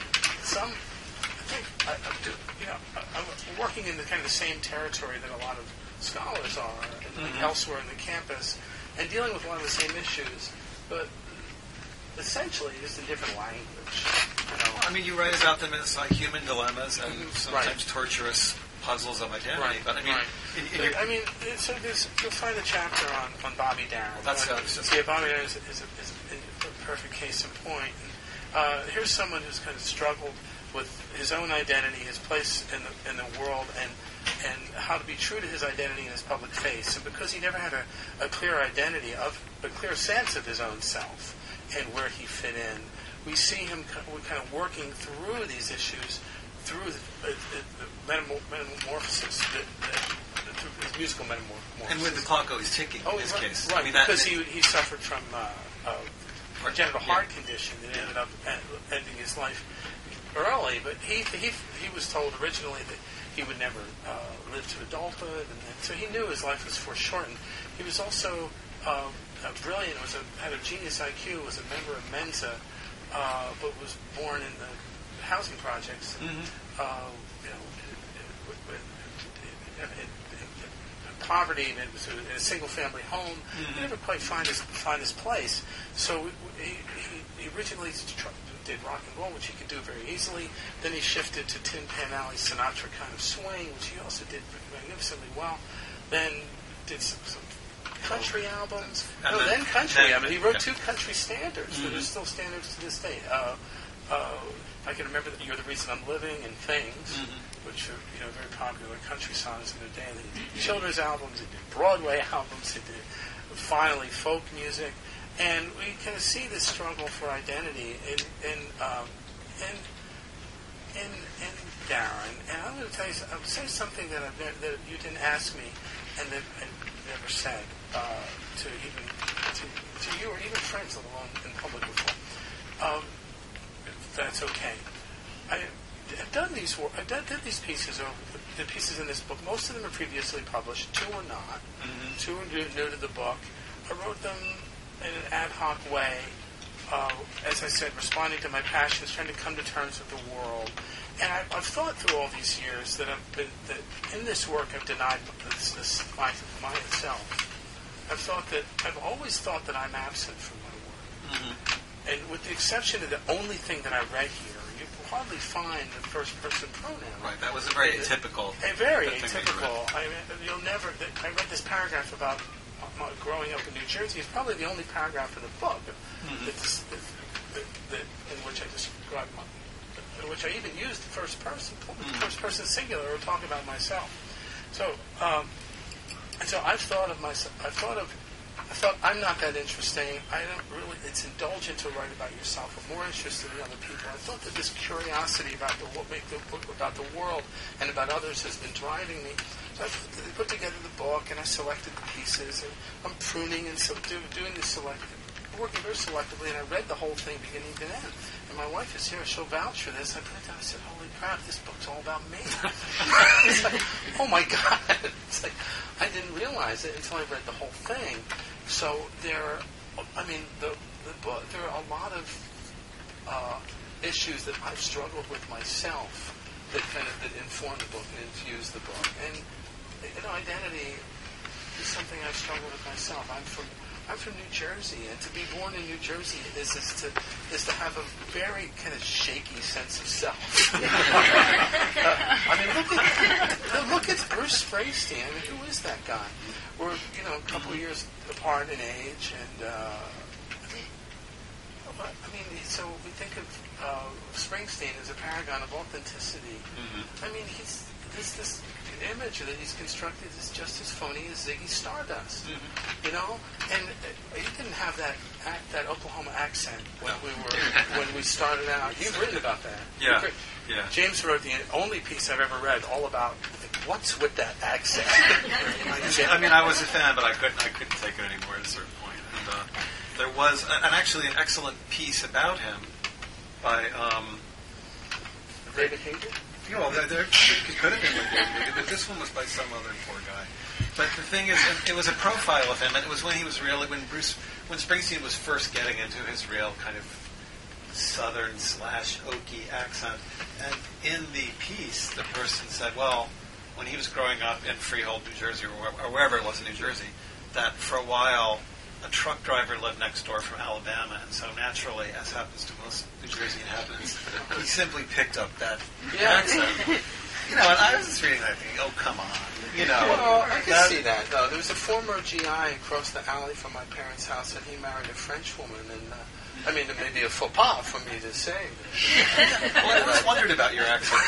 I think I'm working in the kind of the same territory that a lot of scholars are elsewhere in the campus, and dealing with a lot of the same issues, but essentially just in different language. I mean, you write about them as like human dilemmas and sometimes torturous puzzles of identity. But I mean, so you'll find a chapter on Bobby Darin. Bobby Darin is a perfect case in point. Here's someone who's kind of struggled with his own identity, his place in the world, and how to be true to his identity in his public face. And because he never had a clear identity, a clear sense of his own self and where he fit in, we see him kind of working through these issues through the metamorphosis, the musical metamorphosis. And with the clock always ticking in his case. Right, because he suffered from a genital heart condition that ended up ending his life early. But he was told originally that he would never live to adulthood, and so he knew his life was foreshortened. He was also brilliant, had a genius IQ, was a member of Mensa, but was born in the housing projects. Poverty, and it was in a single-family home. He never quite find his place. So he originally did rock and roll, which he could do very easily. Then he shifted to Tin Pan Alley Sinatra kind of swing, which he also did magnificently well. Then did some country albums. Then country. He wrote two country standards that are still standards to this day. I can remember that You're the Reason I'm Living and Things, which are very popular country songs in the day. They did children's albums, they did Broadway albums, they did finally folk music, and we kind of see this struggle for identity in Darin. And I'm going to tell you, I'll say something that you didn't ask me, and that I never said to you or even friends, let alone in public before. That's okay. I've done these pieces over the pieces in this book. Most of them are previously published. Two are not. Two are new to the book. I wrote them in an ad hoc way, as I said, responding to my passions, trying to come to terms with the world. And I've thought through all these years that in this work I've denied this myself. I've always thought that I'm absent from my work. And with the exception of the only thing that I read here, you will hardly find the first-person pronoun. Right, that was a very atypical. Very atypical. You'll never. I read this paragraph about growing up in New Jersey. It's probably the only paragraph in the book in which I describe in which I even used the first person singular, or talk about myself. So, I've thought of myself. I've thought of I thought, I'm not that interesting. I don't really, it's indulgent to write about yourself. I'm more interested in other people. I thought that this curiosity about about the world and about others has been driving me. So I put together the book and I selected the pieces. And I'm pruning and doing this working very selectively, and I read the whole thing beginning to end. And my wife is here; she'll vouch for this. I put it down. I said, "Holy crap! This book's all about me." It's like, oh my god! It's like I didn't realize it until I read the whole thing. So the book. There are a lot of issues that I've struggled with myself that inform the book and infuse the book. And identity is something I've struggled with myself. I'm from New Jersey, and to be born in New Jersey is to have a very kind of shaky sense of self. Look at Bruce Springsteen. I mean, who is that guy? We're a couple of years apart in age, and so we think of Springsteen as a paragon of authenticity. Mm-hmm. I mean, this image that he's constructed is just as phony as Ziggy Stardust. Mm-hmm. And he didn't have that Oklahoma accent when we started out. You've written about that. Yeah. James wrote the only piece I've ever read all about what's with that accent. I was a fan, but I couldn't take it anymore at a certain point. And there was an excellent piece about him by David Hayden. There could have been with David, but this one was by some other poor guy. But the thing is, it was a profile of him, and it was when when Springsteen was first getting into his real kind of southern / oaky accent. And in the piece, the person said, well, when he was growing up in Freehold, New Jersey, or wherever it was in New Jersey, that for a while a truck driver lived next door from Alabama, and so naturally, as happens to most New Jersey inhabitants, he simply picked up that accent. And I was just reading that thinking, oh, come on. Well, I can see that, though. There was a former GI across the alley from my parents' house, and he married a French woman, and it may be a faux pas for me to say. Well, I always wondered about your accent.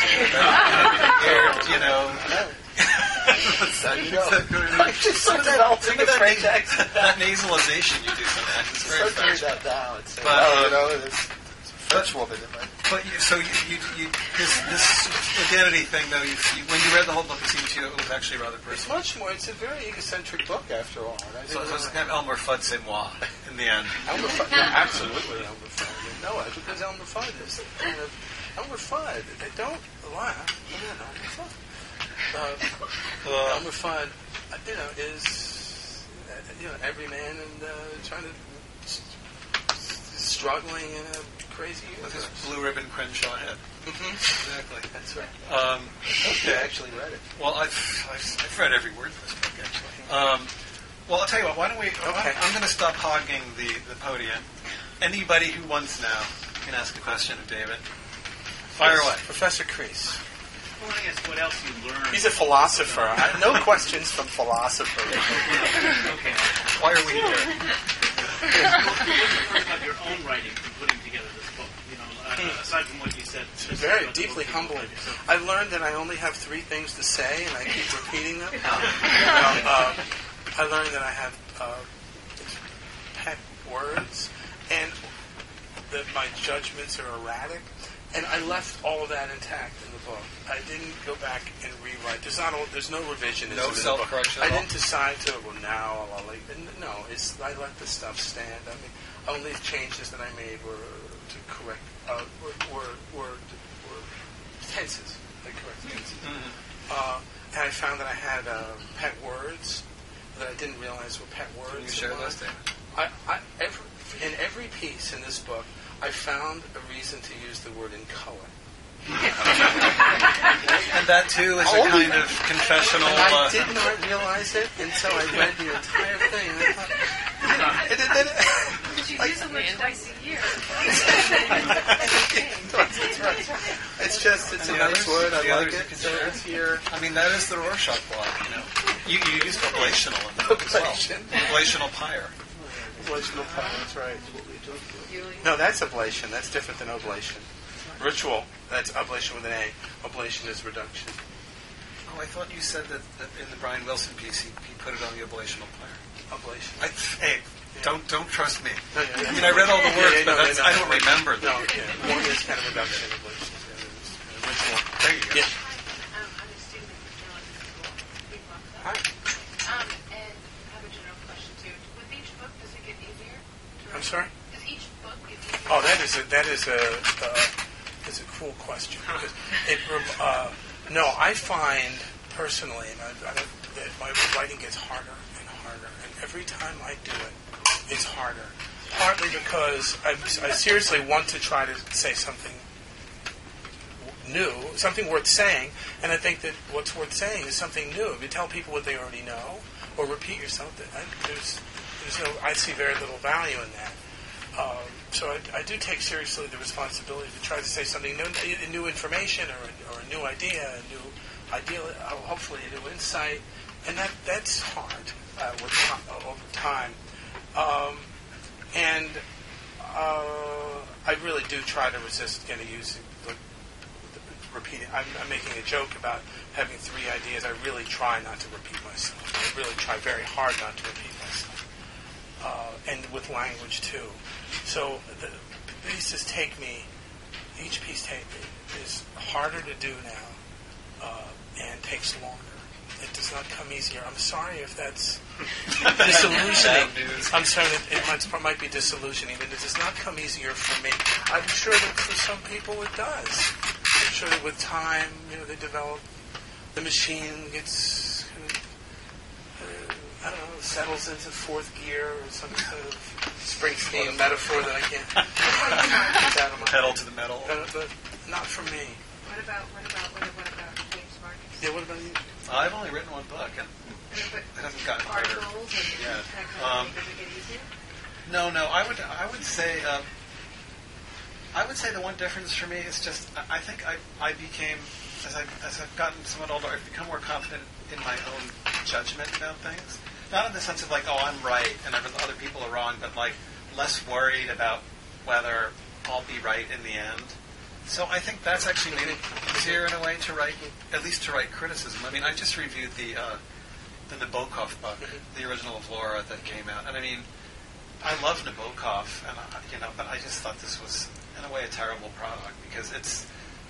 I just said that ultimate French accent. That nasalization you do sometimes. It's very French. That now. It's it's French woman. This identity thing, though, when you read the whole book, it seemed to you it was actually rather personal. It's much more. It's a very egocentric book, after all. So it's kind of Elmer Fudd c'est moi in the end. Elmer Fudd, absolutely Elmer Fudd. No, because Elmer Fudd is kind of Elmer Fudd. They don't laugh. Elmer Fudd. Elmer Fudd, is every man and trying to struggling in a crazy universe. With his blue ribbon Crenshaw head. Mm-hmm. Exactly. That's right. Okay, I actually read it. Well, I've read every word of this book, actually. Well, I'll tell you what. Why don't we? Okay. I'm going to stop hogging the podium. Anybody who wants now can ask a question of David. Fire away, Professor Kreese. I want to ask what else you learned. He's a philosopher. No questions from philosophers. Okay. Why are we here? What did you learn about your own writing from putting together this book? Aside from what you said. It's very deeply humbling. I learned that I only have 3 things to say, and I keep repeating them. I learned that I have pet words, and that my judgments are erratic. And I left all of that intact in the book. I didn't go back and rewrite. There's no revisionism. No self-correction. I didn't decide to. Now I'll leave. No, I let the stuff stand. Only changes that I made were to correct were tenses. I corrected tenses. Mm-hmm. And I found that I had pet words that I didn't realize were pet words. Can you share those, David? In every piece in this book, I found a reason to use the word in color. And that, too, is a kind of confessional... And I did not realize it until I read the entire thing. And I thought... But you use the word twice a year. That's right. It's a nice word. I like it. So it's here. that is the Rorschach blot, You used ablational in the book as well. Ablational pyre. Ablational pyre, that's right. No, that's ablation. That's different than oblation. Ritual, that's ablation with an A. Oblation is reduction. Oh, I thought you said that in the Brian Wilson piece he put it on the ablational pyre. ablation. Hey, don't trust me. No, yeah, yeah. I mean, I read all the words, but I don't remember them. No, yeah. One is kind of reduction ablation. The other is original. There you go. Yeah. I'm a student at the Journalism School. Big book. Hi. And I have a general question too. With each book, does it get easier? I'm sorry? Does each book get easier? Oh, that's a cool question. Because no, I find personally, and I don't, that my writing gets harder and harder, and every time I do it, it's harder. Partly because I seriously want to try to say something new, something worth saying, and I think that what's worth saying is something new. If you tell people what they already know, or repeat yourself, I see very little value in that. So I do take seriously the responsibility to try to say something new information or a new idea, a new ideal, hopefully a new insight, and that's hard over time. And I really do try to resist using repeating. I'm making a joke about having 3 ideas. I really try not to repeat myself. I really try very hard not to repeat myself. And with language too. So the pieces each piece is harder to do now and takes longer. It does not come easier. I'm sorry if that's disillusioning. I'm sorry it might be disillusioning, but it does not come easier for me. I'm sure that for some people it does. I'm sure that with time, they develop, the machine gets, settles into 4th gear or some sort of Springsteen metaphor that I can't get out of my Pedal to the metal. But not for me. What about James Marcus? Yeah, what about you? I've only written one book, and it hasn't gotten harder. Articles and Yeah. that kind of thing, does it get easier? No. I would say the one difference for me is just I think I became as I've gotten somewhat older, I've become more confident in my own judgment about things. Not in the sense of I'm right and other people are wrong, but less worried about whether I'll be right in the end. So I think that's actually made it easier in a way to write, at least to write criticism. I mean, I just reviewed the Nabokov book, the original of Laura that came out, and I mean, I love Nabokov, and but I just thought this was in a way a terrible product because it's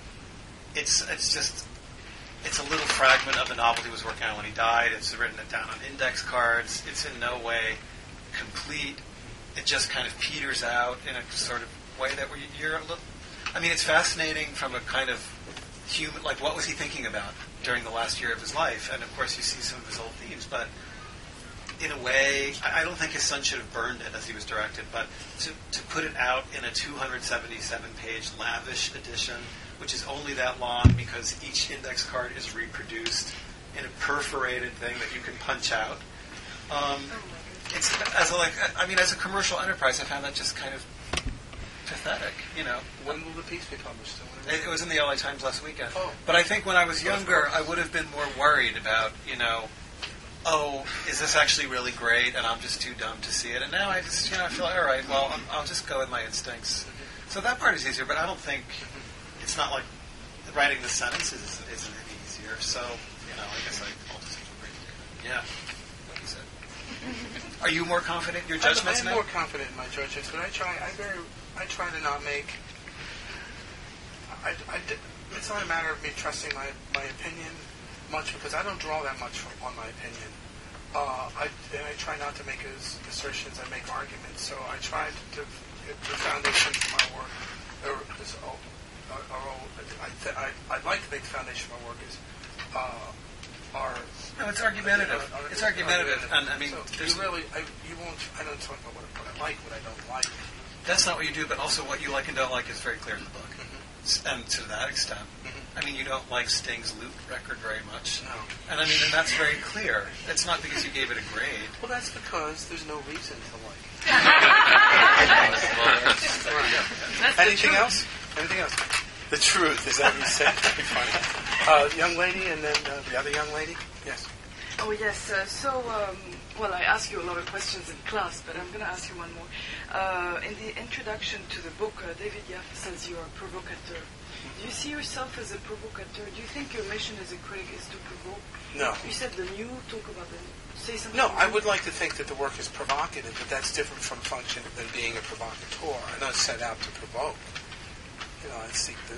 a little fragment of the novel he was working on when he died. It's written it down on index cards. It's in no way complete. It just kind of peters out in a sort of way that where you're a little. I mean, it's fascinating from a kind of human, what was he thinking about during the last year of his life? And of course, you see some of his old themes, but in a way, I don't think his son should have burned it as he was directed, but to put it out in a 277-page lavish edition, which is only that long because each index card is reproduced in a perforated thing that you can punch out. It's as a commercial enterprise, I found that just kind of pathetic. When will the piece be published? It was in the LA Times last weekend. Oh. But I think when I was younger, I would have been more worried about, is this actually really great, and I'm just too dumb to see it. And now I just, I feel all right. Well, I'll just go with my instincts. So that part is easier, but I don't think. It's not like writing the sentences isn't any easier. So, I guess I'll just agree. Yeah, like you said. Are you more confident in your judgments now? I'm more confident in my judgments, but I try to not make. It's not a matter of me trusting my opinion much because I don't draw that much on my opinion. And I try not to make assertions. I make arguments. So I try to the foundation for my work. I'd like to think the foundation of my work is No, it's argumentative. It's argumentative, and I mean, so you won't. I don't talk about what I like, what I don't like. That's not what you do, but also what you like and don't like is very clear in the book. And to that extent, I mean, you don't like Sting's Loot record very much. No. And I mean, and that's very clear. It's not because you gave it a grade. Well, that's because there's no reason to like it. Anything else? Anything else? The truth, is that what you said? Very funny. Young lady, and then the other young lady? Yes. Oh, yes. Well, I asked you a lot of questions in class, but I'm going to ask you one more. In the introduction to the book, David Yaffe says you are a provocateur. Do you see yourself as a provocateur? Do you think your mission as a critic is to provoke? No. You said the new, talk about the new. Say something. No, I new. would like to think that the work is provocative, but that's different from function than being a provocateur. I don't set out to provoke. I seek the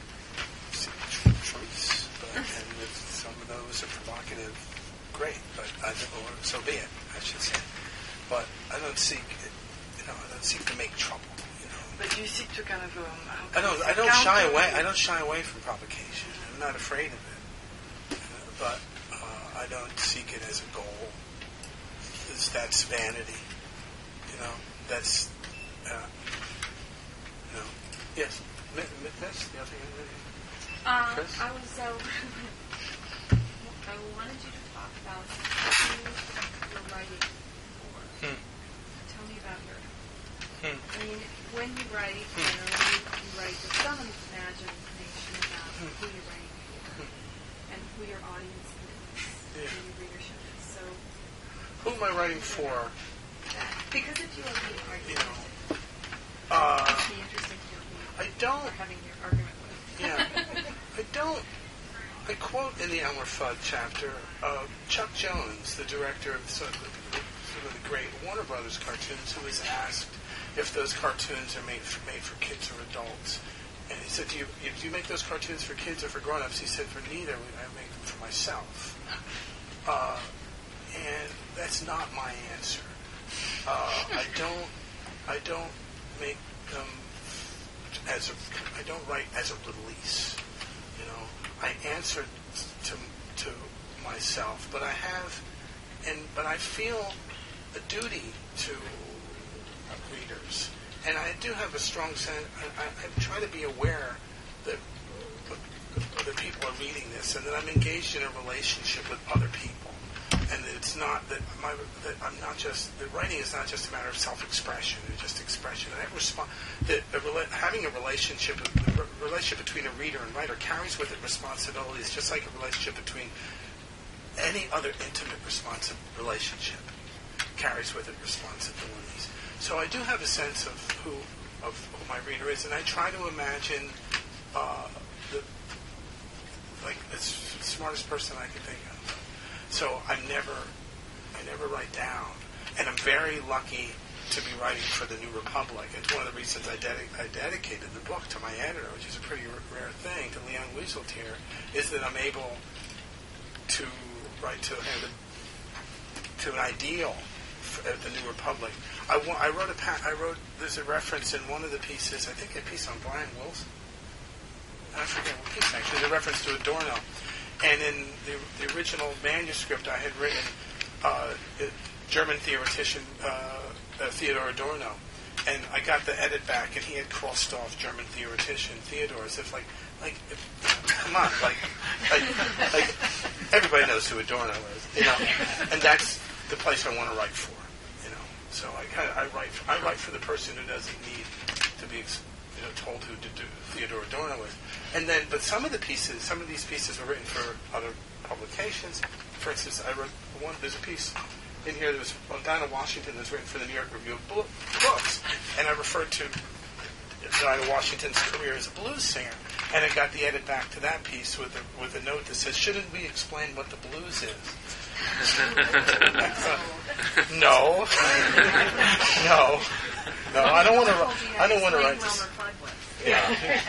truths, and if some of those are provocative, great, but or so be it, I should say. But I don't seek, I don't seek to make trouble. But you seek to kind of. I don't shy away. I don't shy away from provocation. I'm not afraid of it, but I don't seek it as a goal. That's vanity. That's. Yes. Miss, the other thing. Chris? I wanted you to talk about who you're writing for. Tell me about her. I mean, when you write, generally you write with some imagination about who you're writing for and who your audience is, who your readership is. So, who am I writing for? Because if you are being argued, it'd be interesting to know who you're having your argument with. Yeah. I quote in the Elmer Fudd chapter Chuck Jones, the director of some of the great Warner Brothers cartoons, who was asked if those cartoons are made for kids or adults. And he said, do you make those cartoons for kids or for grown-ups? He said, for neither. I make them for myself. And that's not my answer. I don't make them I don't write as a release. I answer to myself, but I feel a duty to readers, and I do have a strong sense. I try to be aware that the people are reading this, and that I'm engaged in a relationship with other people, and that it's not that I'm not just the writing is not just a matter of self-expression; it's just expression. And having a relationship between a reader and writer carries with it responsibilities, just like a relationship between any other intimate relationship carries with it responsibilities. So I do have a sense of who my reader is, and I try to imagine the smartest person I can think of. So I never write down, and I'm very lucky to be writing for the New Republic. It's one of the reasons I dedicated the book to my editor, which is a pretty rare thing, to Leon Wieseltier, is that I'm able to write to an ideal at the New Republic. I wrote. There's a reference in one of the pieces. I think a piece on Brian Wilson. I forget what piece actually. The reference to Adorno, and in the original manuscript I had written, German theoretician Theodor Adorno, and I got the edit back, and he had crossed off German theoretician Theodor, as if come on, like everybody knows who Adorno is, and that's the place I want to write for, So I write for the person who doesn't need to be told who Theodor Adorno is, and then but some of these pieces were written for other publications. For instance, I wrote one. There's a piece in here that was on Dinah Washington that was written for the New York Review of Books, and I referred to Dinah Washington's career as a blues singer, and I got the edit back to that piece with a note that says, "Shouldn't we explain what the blues is?" No, I don't want to write this. Yeah.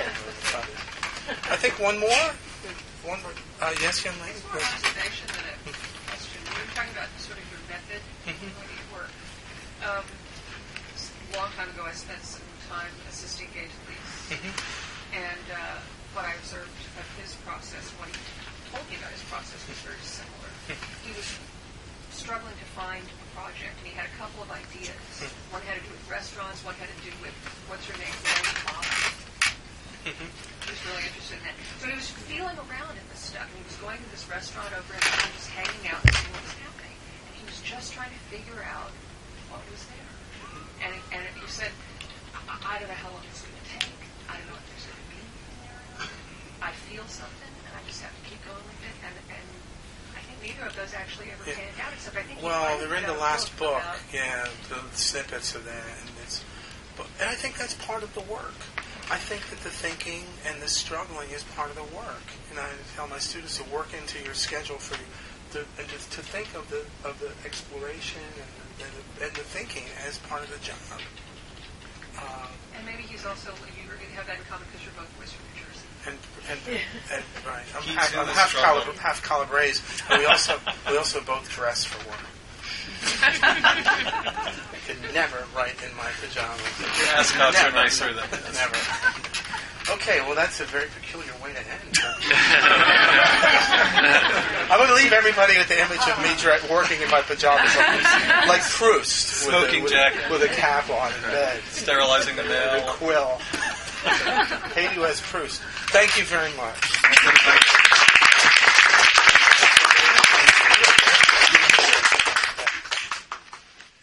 I think one more. Yes, young lady. More observation than a question. You were talking about sort of your method when you work. A long time ago, I spent some time assisting Gage Lees, and what I observed of his process, what he told me about his process, was very similar. He was struggling to find a project, and he had a couple of ideas. One had to do with restaurants, one had to do with what's her name, He was really interested in that. So he was feeling around in this stuff. He was going to this restaurant over and he was hanging out and seeing what was happening. And he was just trying to figure out what was there. And you said, I don't know how long it's going to take. I don't know what there's going to be there. I feel something, and I just have to keep going with it. And I think neither of those actually ever panned out, except I think Well, you they're in got the a last book. about- Yeah, the snippets of that, and I think that's part of the work. I think that the thinking and the struggling is part of the work, and I tell my students to work into your schedule and to think of the exploration and the thinking as part of the job. And maybe he's also, you have that in common because you're both Western New Jersey. And right, I'm He half, too I'm is half, struggling. half Calabrese, and we also both dress for work. I could never write in my pajamas. Your ascots are nicer than this. Never. Okay, well that's a very peculiar way to end. I'm going to leave everybody with the image of me working in my pajamas like Proust. Smoking jacket. With a cap on in bed. Sterilizing the With a mail. quill. Haiti as Proust. Thank you very much.